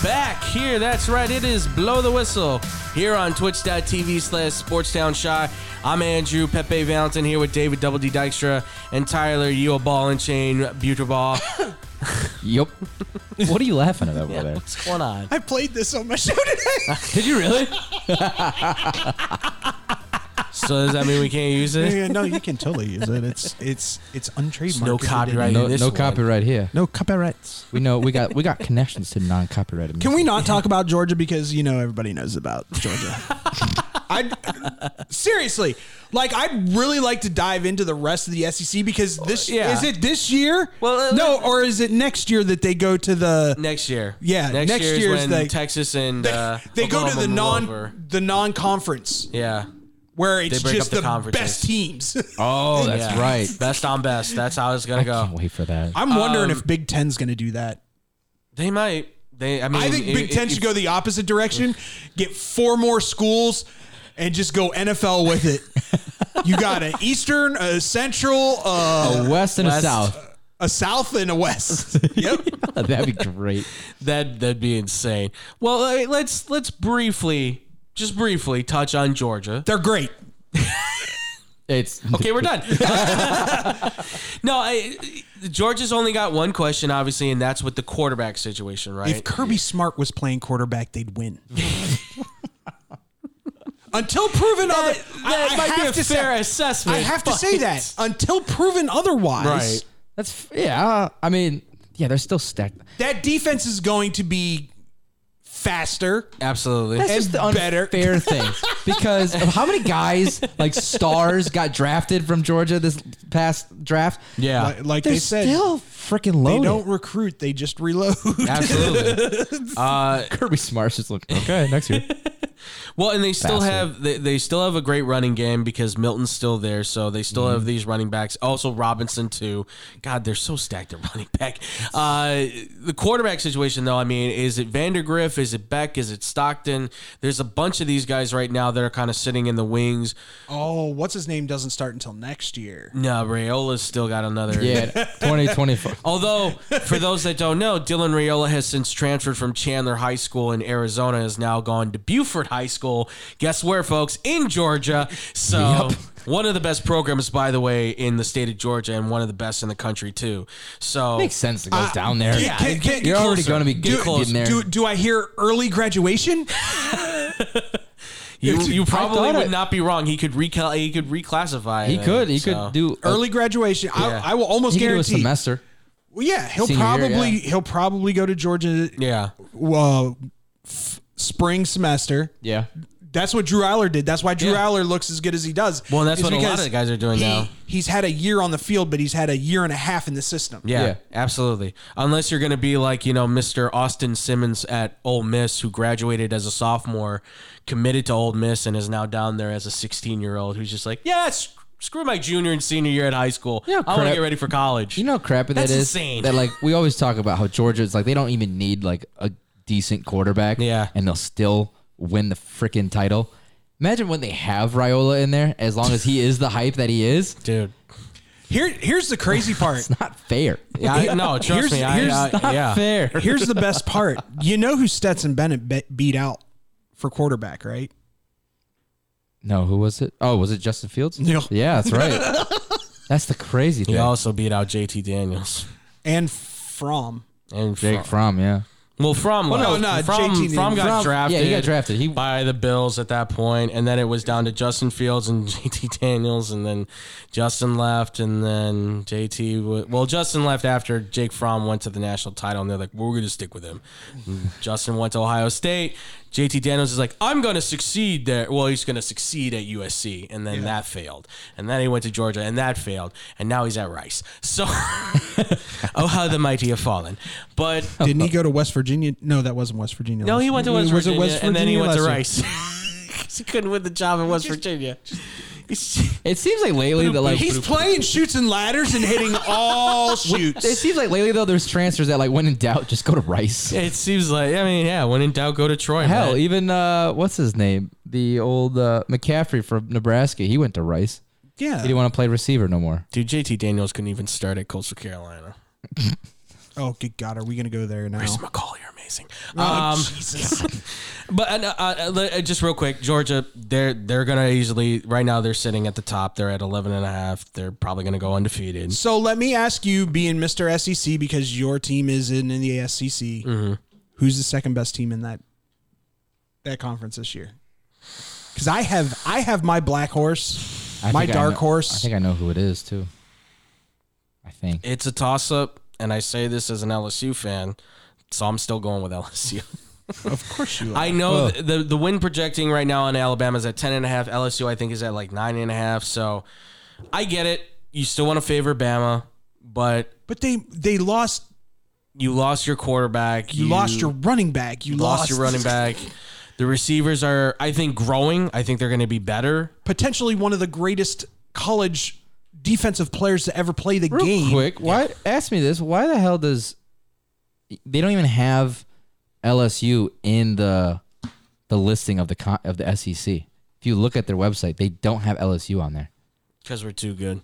back here. That's right. It is Blow the Whistle here on twitch.tv/SportsTownShy. I'm Andrew Pepe Valentin here with David Double D Dykstra and Tyler You a Ball and Chain Butterball. Yup. What are you laughing about over there? What's going on? I played this on my show today. Did you really? So does that mean we can't use it? Yeah, no, you can totally use it. It's untrademarked. No copyright. No, this no one. copyright here. No copyrights. We know we got connections to non-copyrighted. Can we not talk about Georgia because everybody knows about Georgia? Seriously, I'd really like to dive into the rest of the SEC because is it this year? Well, no, or is it next year that they go to the next year? Yeah, next year year's is when Texas and they go to the non-conference. Yeah. Where it's break just up the the best teams. Oh, that's right. Best on best. That's how it's gonna go. Can't wait for that. I'm wondering if Big Ten's going to do that. They might. I think Big Ten should go the opposite direction. Get 4 more schools and just go NFL with it. You got an Eastern, a Central, A West and a South. a South and a West. Yep. That'd be great. That'd be insane. Well, let's briefly touch on Georgia. They're great. It's Okay, we're done. No, Georgia's only got one question, obviously, and that's with the quarterback situation, right? If Kirby Smart was playing quarterback, they'd win. Until proven other, that might be a fair assessment. I have to say that until proven otherwise, Right. That's I mean, they're still stacked. that defense is going to be faster. Absolutely. That's And just the better. unfair thing because of how many guys stars got drafted from Georgia this past draft. Yeah. Like They're they said, still freaking they loaded. don't recruit; they just reload. Absolutely. Kirby Smart's just looking okay next year. Well, and they still Bastard. have they still have a great running game because Milton's still there, so they still have these running backs. Also Robinson too. God, they're so stacked at running back. The quarterback situation, though, I mean, is it Vandergriff? Is it Beck? Is it Stockton? There's a bunch of these guys right now that are kind of sitting in the wings. Oh, what's his name doesn't start until next year. No, Rayola's still got another. Yeah, 2024. Although, for those that don't know, Dylan Raiola has since transferred from Chandler High School in Arizona, has now gone to Buford High School. Guess where, folks? In Georgia. So, one of the best programs, by the way, in the state of Georgia, and one of the best in the country, too. So Makes sense to go down there. You're already going to be getting there. Do I hear early graduation? You probably thought would it- not be wrong. He could reclassify. He it, could. He so. could do Early graduation. Yeah. I will almost He could do a guarantee. semester. Well, yeah, he'll Senior year, probably yeah. he'll probably go to Georgia. Yeah. Spring semester. Yeah. That's what Drew Aller did. That's why Drew Yeah. Aller looks as good as he does. Well, and that's It's what a lot because of the guys are doing now. He's had a year on the field, but he's had a year and a half in the system. Yeah, Yeah. absolutely. Unless you're going to be like, Mr. Austin Simmons at Ole Miss, who graduated as a sophomore, committed to Ole Miss, and is now down there as a 16-year-old who's just like, screw my junior and senior year at high school. Yeah, I want to crap. get ready for college. You know how crappy That's that is? insane. That we always talk about how Georgia is they don't even need a decent quarterback. Yeah. And they'll still win the freaking title. Imagine when they have Raiola in there, as long as he is the hype that he is. Dude. Here's the crazy part. It's not fair. Yeah, no, trust me. Here's Not fair. Here's the best part. You know who Stetson Bennett beat out for quarterback, right? No, who was it? Oh, was it Justin Fields? No. Yeah, that's right. That's the crazy He thing. also beat out JT Daniels. And Fromm. And Jake Fromm, yeah. Well, Fromm Well, no, JT Fromm got Fromm- drafted. yeah, he got drafted. By the Bills at that point, and then it was down to Justin Fields and JT Daniels, and then Justin left, and then Justin left after Jake Fromm went to the national title, and they're like, we're going to stick with him. And Justin went to Ohio State. JT Daniels is like, I'm going to succeed there. Well, he's going to succeed at USC, and then that failed. And then he went to Georgia, and that failed. And now he's at Rice. So, oh, how the mighty have fallen. But Didn't he go to West Virginia? No, that wasn't West Virginia. no, he went to West Was it Virginia, West and then he Virginia went to last year? Rice. 'Cause he couldn't win the job in West Virginia. It seems like lately that He's playing shoots and ladders and hitting all shoots. it seems like lately though there's transfers that when in doubt just go to Rice. It seems like, when in doubt, go to Troy. Hell, man. even what's his name? The old McCaffrey from Nebraska. He went to Rice. Yeah. He didn't want to play receiver no more. Dude, JT Daniels couldn't even start at Coastal Carolina. Oh, good God. Are we going to go there now? Chris McCauley or Mason amazing. Jesus. But just real quick, Georgia, they're gonna easily right now. They're sitting at the top. They're at 11.5. They're probably gonna go undefeated. So let me ask you, being Mr. SEC, because your team is in the SEC, who's the second best team in that conference this year? Because I have my black horse, my dark horse. I think I know who it is too. I think It's a toss up, and I say this as an LSU fan, so I'm still going with LSU. Of course you are. I know the win projecting right now on Alabama is at 10.5. LSU I think is at like 9.5. So I get it. You still want to favor Bama, but they lost. You lost your quarterback. You lost your running back. You lost your running back. The receivers are, I think, growing. I think they're going to be better. Potentially one of the greatest college defensive players to ever play the Real game. quick, ask me this. Why the hell does they don't even have LSU in the listing of the SEC? If you look at their website, they don't have LSU on there. Because we're too good.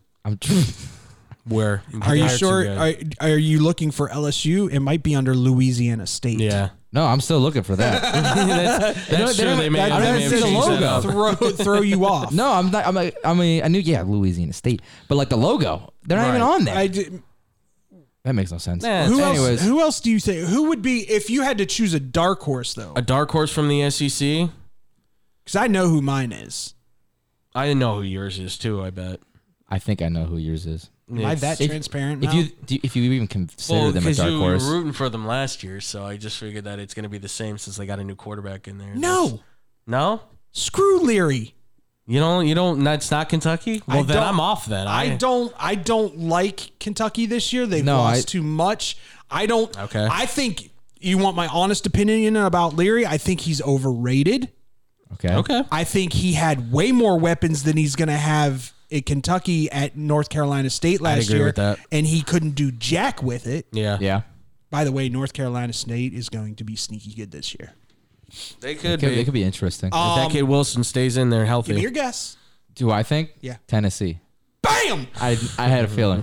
Are you sure? Are you looking for LSU? It might be under Louisiana State. Yeah. No, I'm still looking for that. That's true. They may have see the changed that logo. up. Throw you off. No, I'm not. I knew. Yeah, Louisiana State, but like the logo, they're not even on there. That makes no sense. Who else do you think? Who would be if you had to choose a dark horse though? A dark horse from the SEC? Because I know who mine is. I know who yours is too. I bet. I think I know who yours is. Am I that transparent? If you even consider them a dark horse, because you were rooting for them last year, so I just figured that it's going to be the same since they got a new quarterback in there. No. Screw Leary. You don't. That's not Kentucky. Well, then I'm off. Then I don't like Kentucky this year. They've lost too much. I don't. Okay. I think you want my honest opinion about Leary. I think he's overrated. Okay. I think he had way more weapons than he's going to have at Kentucky at North Carolina State last year. With that. And he couldn't do jack with it. Yeah. By the way, North Carolina State is going to be sneaky good this year. They could It could be interesting. if that kid Wilson stays in there healthy. Give me your guess. Do I think? Yeah. Tennessee. Bam! I had a feeling.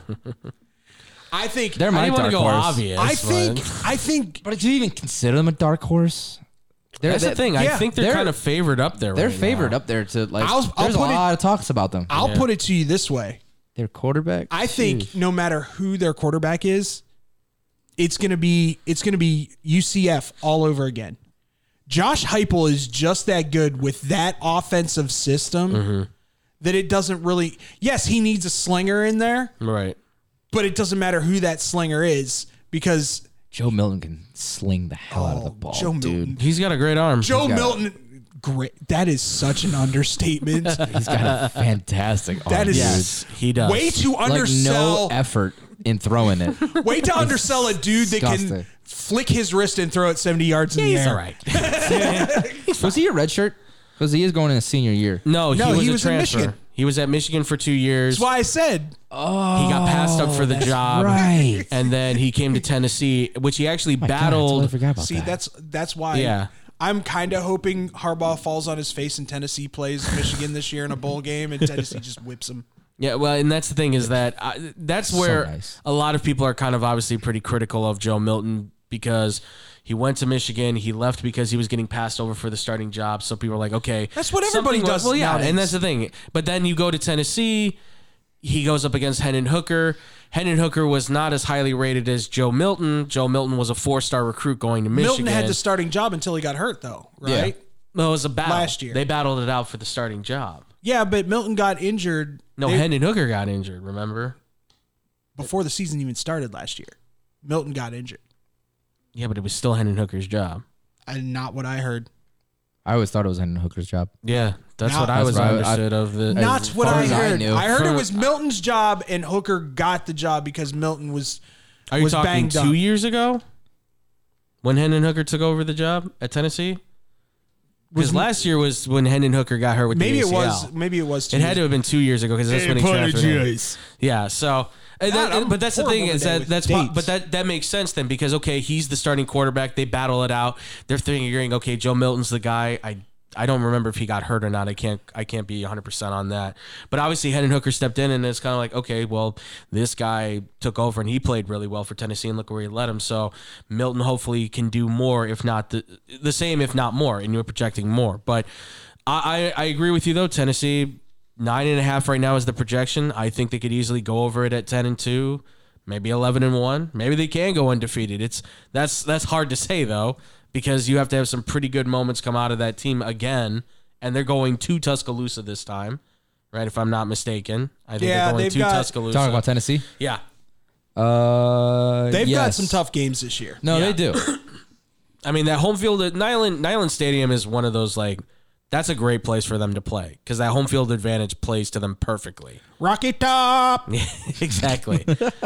I think They're my I didn't want dark to go horse. obvious. I think But do you even consider them a dark horse? That's the thing. I think they're kind of favored up there. They're right favored now. up there to like. I'll there's a put it- lot of talks about them. I'll put it to you this way. Their quarterback. I think no matter who their quarterback is, it's gonna be UCF all over again. Josh Heupel is just that good with that offensive system that it doesn't really. Yes, he needs a slinger in there, Right. but it doesn't matter who that slinger is because Joe Milton can sling the hell out of the ball. Joe Milton. He's got a great arm. Joe Milton, great. That is such an understatement. He's got a fantastic arm. That is- dude. Yes, he does. Way to like undersell. no effort in throwing it. Way to undersell a dude that can disgusting. flick his wrist and throw it 70 yards in the He's air. all right. Was he a red shirt? Because he is going in his senior year. No, he was a in transfer. Michigan. He was at Michigan for 2 years. That's why I said He got passed up for the job. right. And then he came to Tennessee, which he actually My God, I battled. totally forgot about See, that. that's why. Yeah. I'm kind of hoping Harbaugh falls on his face and Tennessee plays Michigan this year in a bowl game, and Tennessee just whips him. Yeah, well, and that's the thing is that that's where nice. a lot of people are kind of obviously pretty critical of Joe Milton because he went to Michigan. He left because he was getting passed over for the starting job. So people are like, okay. That's what everybody something- does Well, yeah, nowadays. and that's the thing. But then you go to Tennessee. He goes up against Hendon Hooker. Hendon Hooker was not as highly rated as Joe Milton. Joe Milton was a 4-star recruit going to Michigan. Milton had the starting job until he got hurt, though, right? No, it was a battle. last year. They battled it out for the starting job. Yeah, but Milton got injured. No, Hendon Hooker got injured, remember? before the season even started last year. Milton got injured. Yeah, but it was still Hendon Hooker's job. And not what I heard. I always thought it was Hendon Hooker's job. Yeah, that's Now- what I That's was what I- understood of the. Not as what far I as heard. knew. I heard it From- was Milton's job, and Hooker got the job because Milton was Are you was talking banged 2 up. years ago when Hendon Hooker took over the job at Tennessee? Because last year was when Hendon Hooker got hurt with Maybe the it ACL. was. Maybe it was. It had to have been 2 years ago because that's when he transferred in. Apologize. Yeah, so I'm but that's the thing horrible is today that with that's dates. but that makes sense then because okay, he's the starting quarterback. They battle it out. They're figuring okay, Joe Milton's the guy. I don't remember if he got hurt or not. I can't be 100% on that. But obviously, Hendon Hooker stepped in, and it's kind of like, okay, well, this guy took over, and he played really well for Tennessee, and look where he led him. So Milton hopefully can do more, if not the same, if not more, and you're projecting more. But I agree with you, though. Tennessee, 9.5 right now is the projection. I think they could easily go over it at 10-2. Maybe 11-1. Maybe they can go undefeated. That's hard to say though, because you have to have some pretty good moments come out of that team again, and they're going to Tuscaloosa this time, right? If I'm not mistaken, I think they're going to Tuscaloosa. Talking about Tennessee. Yeah, They've got yes. some tough games this year. No, Yeah. they do. I mean that home field at Nyland Stadium is one of those like. That's a great place for them to play because that home field advantage plays to them perfectly. Rocky Top. Exactly.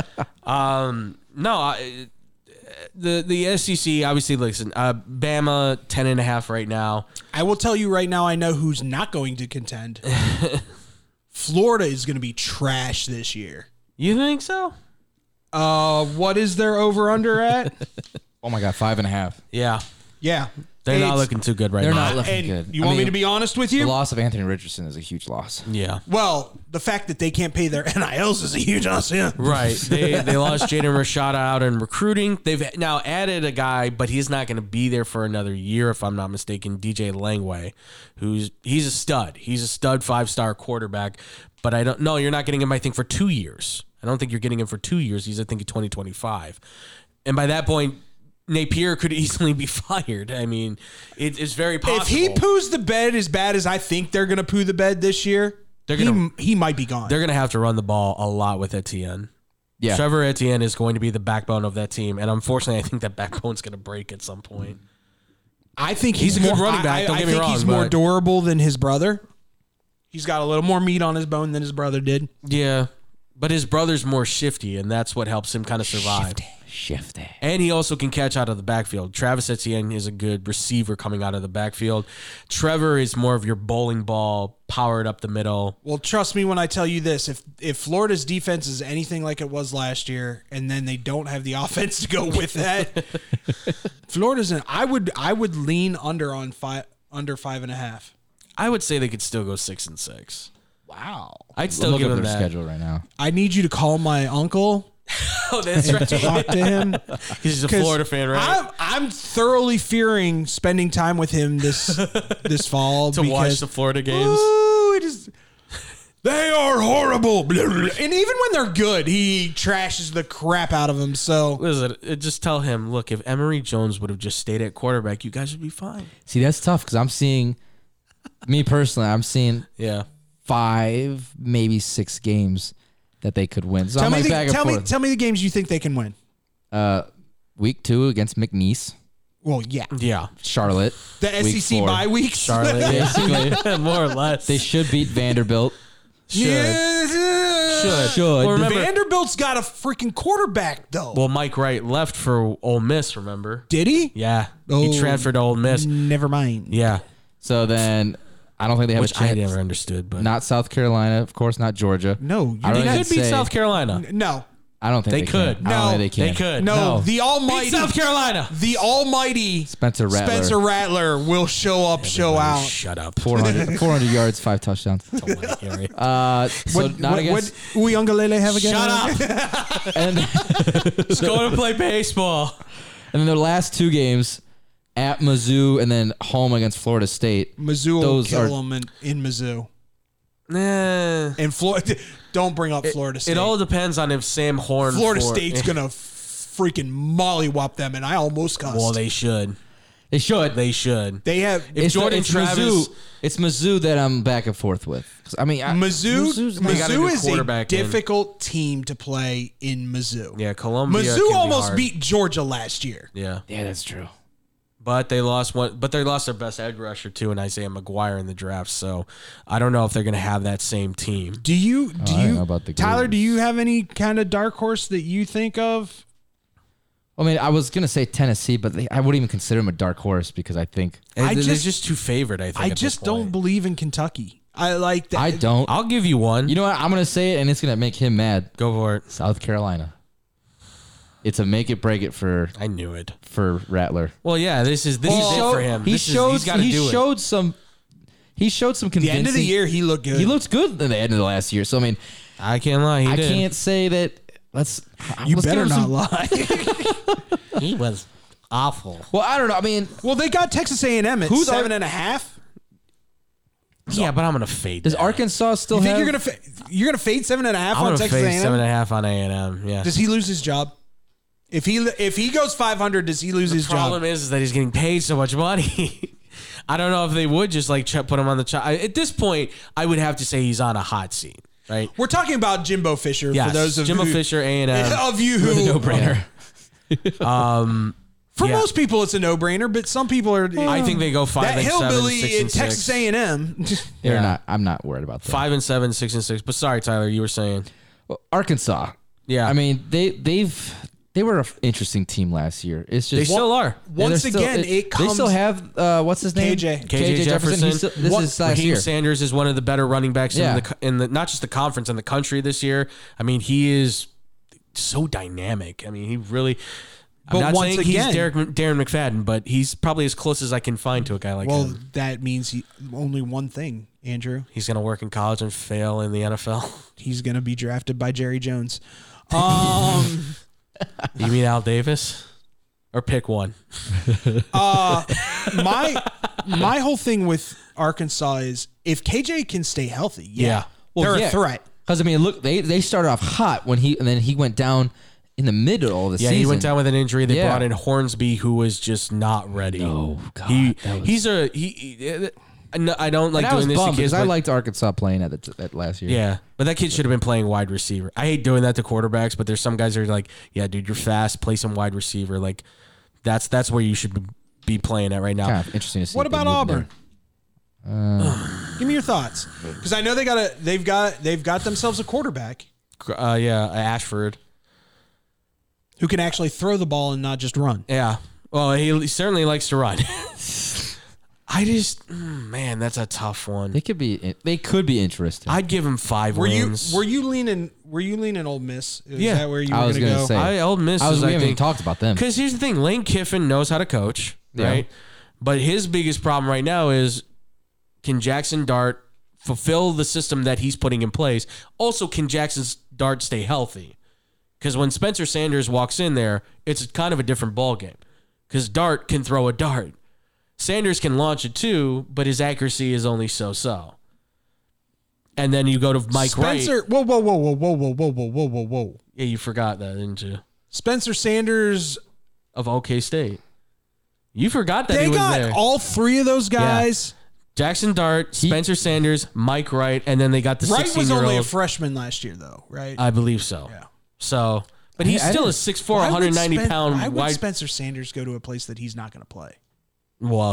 The SEC obviously. Listen, Bama 10.5 right now. I will tell you right now, I know who's not going to contend. Florida is going to be trash this year. You think so? What is their over-under at? Oh my God, 5.5. Yeah, Yeah. they're not It's- looking too good right They're now. not looking And good. you I want me mean, to be honest with The you? loss of Anthony Richardson is a huge loss. Yeah, Well, the fact that they can't pay their NILs is a huge loss. Yeah. right. They lost Jaden Rashada out in recruiting. They've now added a guy, but he's not going to be there for another year, if I'm not mistaken. DJ Langway, he's a stud. He's a stud 5-star quarterback. But I don't know. You're not getting him. I think for 2 years. I don't think you're getting him for 2 years. He's I think in 2025, and by that point. Napier could easily be fired. I mean, it's very possible. If he poos the bed as bad as I think they're going to poo the bed this year, he might be gone. They're going to have to run the ball a lot with Etienne. Yeah. Trevor Etienne is going to be the backbone of that team, and unfortunately, I think that backbone's going to break at some point. I think He's a good more, running back, don't I get me think wrong, he's more but- durable than his brother. He's got a little more meat on his bone than his brother did. Yeah, but his brother's more shifty, and that's what helps him kind of survive. Shifty. And he also can catch out of the backfield. Travis Etienne is a good receiver coming out of the backfield. Trevor is more of your bowling ball, powered up the middle. Well, trust me when I tell you this: if Florida's defense is anything like it was last year, and then they don't have the offense to go with that, Florida's I would lean under 5.5. I would say they could still go 6-6. Wow. I'd still Look give at them their that. schedule right now. I need you to call my uncle Oh, that's and right. talk to him. He's a Florida fan, right? I'm thoroughly fearing spending time with him this fall To watch the Florida games. Ooh, it is. They are horrible, and even when they're good, he trashes the crap out of them. So Listen, just tell him, look, if Emory Jones would have just stayed at quarterback, you guys would be fine. See, that's tough because I'm seeing, me personally, I'm seeing Yeah. 5, maybe 6 games that they could win. So I'm like back and forth. tell me the games you think they can win. Week 2 against McNeese, Well, yeah, Yeah. Charlotte. the Week SEC 4. bye weeks. Charlotte, Basically, more or less. they should beat Vanderbilt. should. Should. Well, remember, Vanderbilt's got a freaking quarterback though. well, Mike Wright left for Ole Miss, remember? Did he? Yeah. Oh. He transferred to Ole Miss. Never mind. Yeah. So then I don't think they have Which a chance. I never understood, but Not South Carolina, of course, not Georgia. No, you I don't they think could I'd beat say- South Carolina. no, I don't think They they could. Can. I don't No, think they can. They could. no. No. The almighty Beat South Carolina. The almighty Spencer Rattler. Spencer Rattler will show up, show out. Shut up. 400 yards, 5 touchdowns. Don't want to hear it. So not against. what Uyunglele have again? Shut up. And, Just go to play baseball. and then their last 2 games at Mizzou and then home against Florida State. Mizzou will Those kill are- them in Mizzou. Nah. And Florida, don't bring up Florida State. It all depends on if Sam Horn. Florida State's gonna freaking mollywop them, and I almost cussed. Well, they should. They should. They should. They have If Jordan Travis. Mizzou, it's Mizzou that I'm back and forth with. 'Cause, I mean, Mizzou. they got a Mizzou good is a quarterback in. difficult team to play in Mizzou. Yeah, Columbia. can Mizzou be almost hard. beat Georgia last year. Yeah. yeah, that's true. But they lost one. But they lost their best edge rusher too, and Isaiah McGuire in the draft. So I don't know if they're going to have that same team. Do you? I don't know about the Tyler? Gators. Do you have any kind of dark horse that you think of? I mean, I was gonna say Tennessee, but I wouldn't even consider them a dark horse because I think I They're just- just too favored. I think. I at this just don't point. believe in Kentucky. I like that. I don't. I'll give you one. You know what? I'm gonna say it, and it's gonna make him mad. Go for it. South Carolina. It's a make it break it for I knew it. Rattler. Well, yeah. This is it for him. He He's got to do it. showed some he showed some The convincing. end of the year, he looked good. He looked good at the end of the last year. So I mean, I can't lie. I did. can't say that. You let's better give him not some- lie. He was awful. Well, I don't know. I mean, Well, they got Texas A&M at Who's 7.5. Yeah, but I'm gonna fade. does that. Arkansas still You think have? you're gonna fade 7.5 I'm on gonna Texas fade A&M? 7.5 on A&M. Yeah. Does he lose his job? If he goes 500, does he lose his Problem job? is that he's getting paid so much money. I don't know if they would just like put him on the chop. At this point, I would have to say he's on a hot seat, right? We're talking about Jimbo Fisher. Yes, For those of Jimbo who, Fisher, A&M. of you who No brainer. For Yeah. most people, it's a no-brainer, but some people are. I think they go 5 that and 7, hillbilly 6 in and Texas 6. A&M. They're Yeah. not. I'm not worried about that. 5 and 7, 6 and 6. But sorry, Tyler, you were saying. Well, Arkansas. Yeah. I mean, they were an interesting team last year. It's just They still are. Once they're still- again, it comes. They still have what's his name? KJ. KJ Jefferson. He's still- this is last Raheem year. Sanders is one of the better running backs Yeah. in the not just the conference in the country this year. I mean, he is so dynamic. I mean, he really. I'm But not once saying again- he's Darren McFadden, but he's probably as close as I can find to a guy like Well, him. that means only one thing, Andrew. He's going to work in college and fail in the NFL. He's going to be drafted by Jerry Jones. You mean Al Davis? Or pick one. My whole thing with Arkansas is if KJ can stay healthy, Yeah. they're a threat. Because I mean, look, they started off hot and then he went down in the middle of the Yeah, season. he went down with an injury. They Yeah. brought in Hornsby, who was just not ready. Oh, God, he that was- he's a no, I don't like And I was doing this to bummed kids. because I but- liked Arkansas playing at that last year. Yeah, but that kid should have been playing wide receiver. I hate doing that to quarterbacks, but there's some guys that are like, yeah, dude, you're fast. Play some wide receiver. Like, that's where you should be playing at right now. Kind of interesting to see. What if they about move Auburn? Give me your thoughts, because I know they've got themselves a quarterback Ashford. who can actually throw the ball and not just run. Yeah, well, he certainly likes to run. I just, man, that's a tough one. They could be interesting. I'd give him 5 Were wins. you leaning Ole Miss? Is Yeah. that where you I were was going to gonna go? say. Old Miss we is, I haven't even think, talked about them. because here's the thing: Lane Kiffin knows how to coach, Yeah. right? But his biggest problem right now is, can Jackson Dart fulfill the system that he's putting in place? Also, can Jackson Dart stay healthy? Because when Spencer Sanders walks in there, it's kind of a different ballgame. Because Dart can throw a dart. Sanders can launch it too, but his accuracy is only so-so. And then you go to Mike Spencer, Wright. whoa. Yeah, you forgot that, didn't you? Spencer Sanders. Of OK State. You forgot that They he was got there. all three of those guys. Jackson Dart, Spencer Sanders, Mike Wright, and then they got the Wright was only a 16-year-old. freshman last year, though, right? I believe so. Yeah. So, but he's still a 6'4", 190-pound Why would wide. Spencer Sanders go to a place that he's not going to play? Well,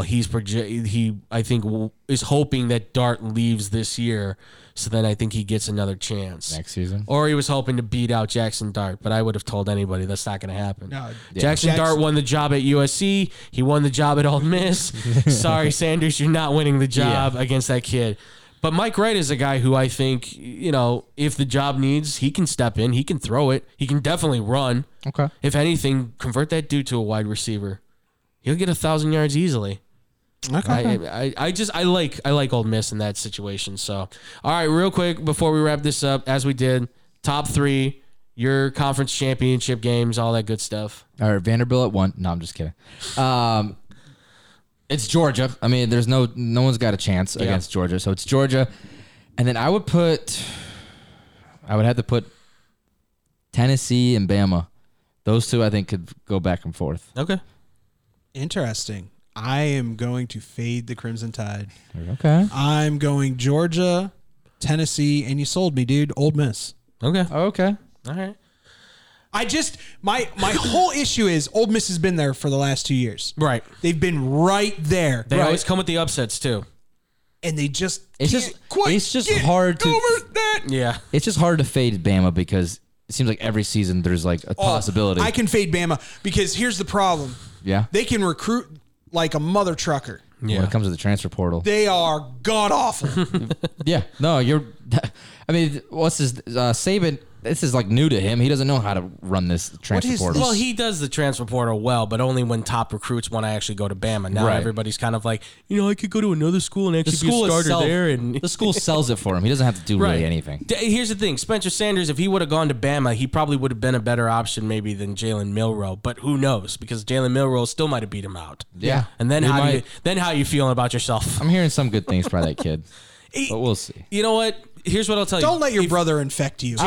I think is hoping that Dart leaves this year, so then I think he gets another chance Next season. Or he was hoping to beat out Jackson Dart, but I would have told anybody that's not going to happen. No, Jackson Dart won the job at USC. He won the job at Ole Miss. Sorry, Sanders, you're not winning the job against that kid. But Mike Wright is a guy who I think, if the job needs, he can step in. He can throw it. He can definitely run. Okay. If anything, convert that dude to a wide receiver. He'll get 1,000 yards easily. Okay. I like Ole Miss in that situation. So, all right, real quick before we wrap this up, as we did, top 3, your conference championship games, all that good stuff. All right, Vanderbilt at 1. No, I'm just kidding. It's Georgia. I mean, there's no one's got a chance against Georgia, so it's Georgia. And then I would have to put Tennessee and Bama. Those two I think could go back and forth. Okay. Interesting. I am going to fade the Crimson Tide. Okay. I'm going Georgia, Tennessee, and you sold me, dude. Ole Miss. Okay. Okay. All right. I just my whole issue is Ole Miss has been there for the last 2 years. Right. They've been right there. They always come with the upsets too. And they just It's can't just- quite it's just get hard to- over that. Yeah. It's just hard to fade Bama because it seems like every season there's like a possibility. I can fade Bama because here's the problem. Yeah. They can recruit like a mother trucker. When it comes to the transfer portal. They are god awful. Yeah. No, I mean, what's his Saban? This is like new to him. He doesn't know how to run this transfer is portal. Well, he does the transfer portal well, but only when top recruits want to actually go to Bama. Now Right. everybody's kind of like, I could go to another school and actually be a starter there. And the school sells it for him. He doesn't have to do really anything. Here's the thing: Spencer Sanders, if he would have gone to Bama, he probably would have been a better option maybe than Jalen Milroe. But who knows? Because Jalen Milroe still might have beat him out. Yeah. And then He how you feeling about yourself? I'm hearing some good things about that kid, but we'll see. You know what? Here's what I'll tell you. Don't let your brother infect you.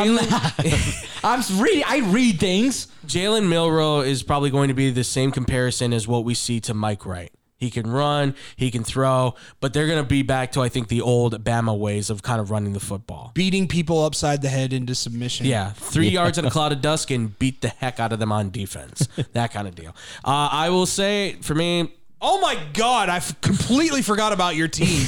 I read things. Jalen Milroe is probably going to be the same comparison as what we see to Mike Wright. He can run, he can throw, but they're going to be back to, I think, the old Bama ways of kind of running the football. Beating people upside the head into submission. Yeah, 3 yards in a cloud of dust and beat the heck out of them on defense. That kind of deal. I will say, for me, Oh my God, I completely forgot about your team.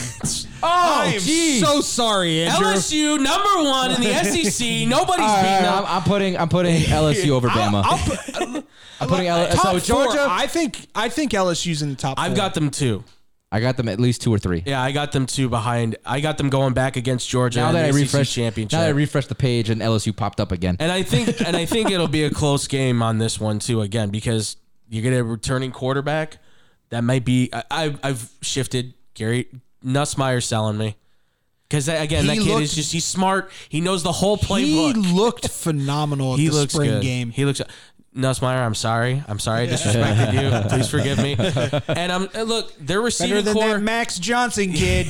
I am geez. so sorry, Andrew. LSU number 1 in the SEC. Nobody's beating them. I'm putting LSU over Bama. I'm putting LSU. Top So four, Georgia. I think LSU's in the top four. I've got them 2. I got them at least 2 or 3. Yeah, I got them 2 behind. I got them going back against Georgia Now in that I the SEC refreshed, championship. now that I refreshed the page and LSU popped up again. And I think it'll be a close game on this one too. Again, because you get a returning quarterback. That might be. I've shifted. Gary Nussmeier's selling me because again, that kid is he's smart. He knows the whole playbook. He looked phenomenal at He the looks spring good. game. He looks. Nussmeier, I'm sorry. I disrespected you. Please forgive me. And look, their receiving Better than core. that Max Johnson kid.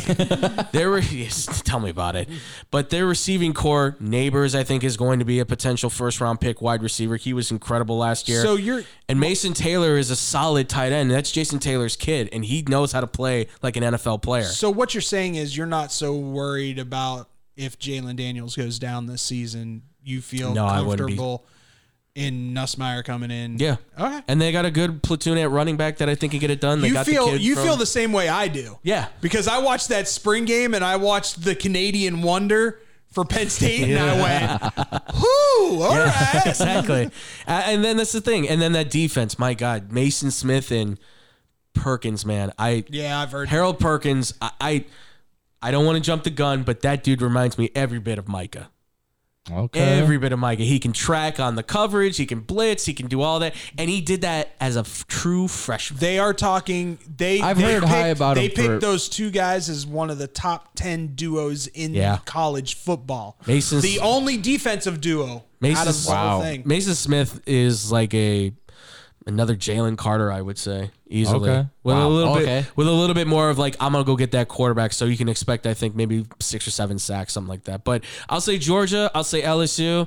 Yes, tell me about it. But their receiving core, Neighbors, I think, is going to be a potential first-round pick wide receiver. He was incredible last year. And Mason Taylor is a solid tight end. That's Jason Taylor's kid, and he knows how to play like an NFL player. So what you're saying is you're not so worried about if Jalen Daniels goes down this season. You feel No, I wouldn't be. comfortable in Nussmeier coming in. Yeah. Okay. And they got a good platoon at running back that I think can get it done. They got the kid feel the same way I do. Yeah. Because I watched that spring game and I watched the Canadian Wonder for Penn State and I went, whoo, all right. Exactly. And then that's the thing. And then that defense, my God, Mason Smith and Perkins, man. I've heard. Harold Perkins, I don't want to jump the gun, but that dude reminds me every bit of Micah. Okay. Every bit of Micah. He can track on the coverage. He can blitz. He can do all that. And he did that as a true freshman. They are talking. I've heard high about They him picked for- those two guys as one of the top 10 duos in college football. Mason's- the only defensive duo out of Mason's- the whole thing. Mason Smith is like another Jalen Carter, I would say, easily. Okay. With Wow. a little Okay. bit, with a little bit more of like, I'm gonna go get that quarterback. So you can expect, I think, maybe 6 or 7 sacks, something like that. But I'll say Georgia. I'll say LSU.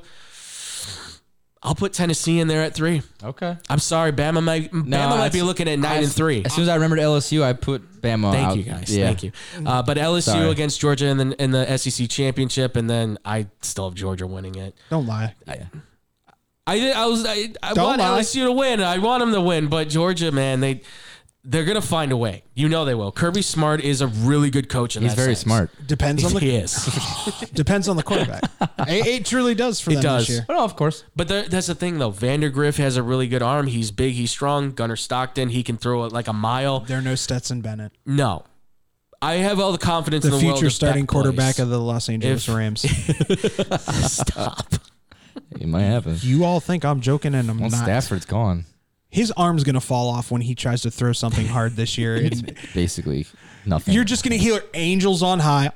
I'll put Tennessee in there at 3. Okay. I'm sorry, Bama might be looking at 9 and 3. As soon as I remembered LSU, I put Bama out. Thank you guys. Yeah. Thank you. But LSU Sorry. against Georgia in the SEC championship, and then I still have Georgia winning it. Don't lie. I want lie. LSU to win. I want them to win, but Georgia, man, they're gonna find a way. You know they will. Kirby Smart is a really good coach. He's very smart. Depends on He the is. depends on the quarterback. it truly does for them does. this year. Well, of course. But that's the thing, though. Vandergriff has a really good arm. He's big. He's strong. Gunnar Stockton, he can throw it like a mile. They're no Stetson Bennett, No. I have all the confidence the in the world. future if starting Beck quarterback plays. of the Los Angeles Rams. Stop. It might happen. You all think I'm joking, and I'm Well, not. Stafford's gone. His arm's gonna fall off when he tries to throw something hard this year. It's basically nothing. You're just gonna hear angels on high.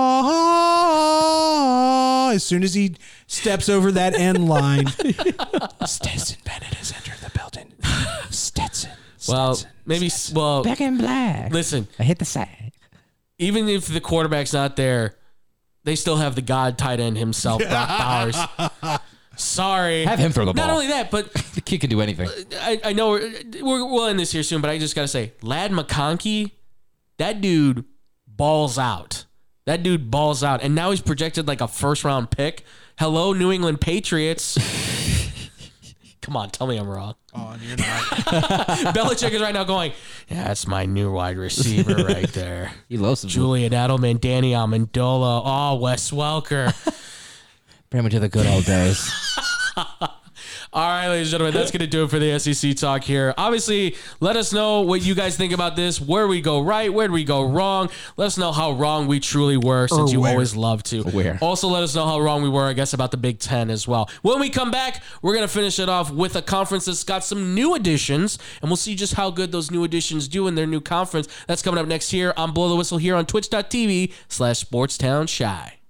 Ah, as soon as he steps over that end line. Stetson Bennett has entered the building. Stetson. Well, maybe. Well, back in black. listen. I hit the side. Even if the quarterback's not there, they still have the god tight end himself, Brock Bowers. Sorry. Have him throw the ball. Not only that, but The kid can do anything. I know we'll end this here soon, but I just got to say, Lad McConkey, that dude balls out. That dude balls out. And now he's projected like a first-round pick. Hello, New England Patriots. Come on, tell me I'm wrong. Oh, you're not. Belichick is right now going, yeah, that's my new wide receiver right there. He loves him. Julian Edelman, Danny Amendola, Wes Welker. Bring him to the good old days. All right, ladies and gentlemen, that's going to do it for the SEC talk here. Obviously, let us know what you guys think about this, where we go right, where do we go wrong. Let us know how wrong we truly were, since you always love to. Where? Also, let us know how wrong we were, I guess, about the Big Ten as well. When we come back, we're going to finish it off with a conference that's got some new additions, and we'll see just how good those new additions do in their new conference. That's coming up next here on Blow the Whistle here on twitch.tv/SportsTownShy.